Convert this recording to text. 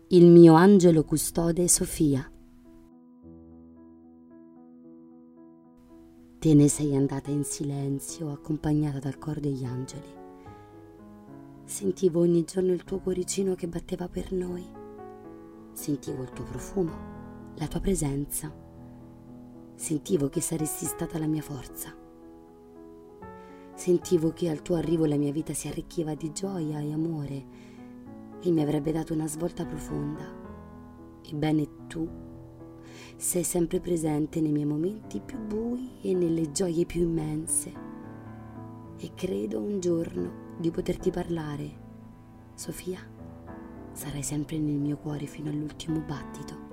Il mio angelo custode Sofia. Te ne sei andata in silenzio, accompagnata dal coro degli angeli. Sentivo ogni giorno il tuo cuoricino che batteva per noi. Sentivo il tuo profumo, la tua presenza. Sentivo che saresti stata la mia forza. Sentivo che al tuo arrivo la mia vita si arricchiva di gioia e amore e mi avrebbe dato una svolta profonda. Ebbene tu sei sempre presente nei miei momenti più bui e nelle gioie più immense. E credo un giorno di poterti parlare. Sofia, sarai sempre nel mio cuore fino all'ultimo battito.